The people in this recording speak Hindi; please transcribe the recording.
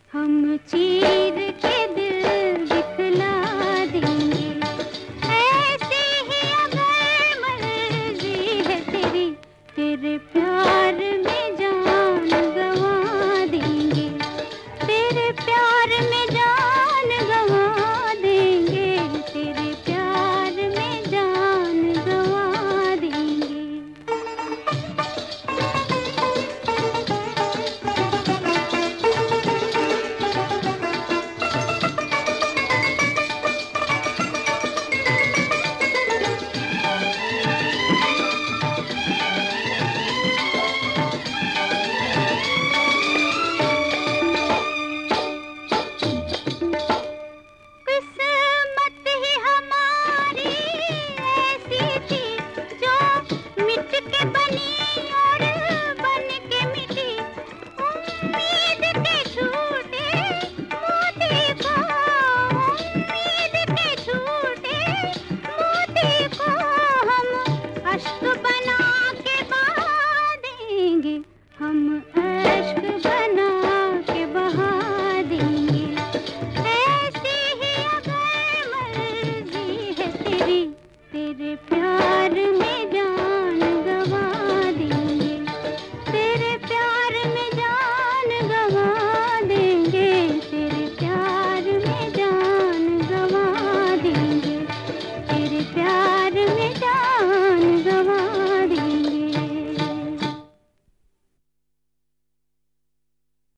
हम चीर के दिल दिखला देंगे, ऐसी ही अगर मर्जी है तेरी, तेरे प्यार में जान गंवा देंगे, तेरे प्यार में जान गंवा देंगे, तेरे प्यार में जान गंवा देंगे। हम अश्क बना के बहा देंगे, ऐसी ही अगर मर्जी है तेरी, तेरे प्यार में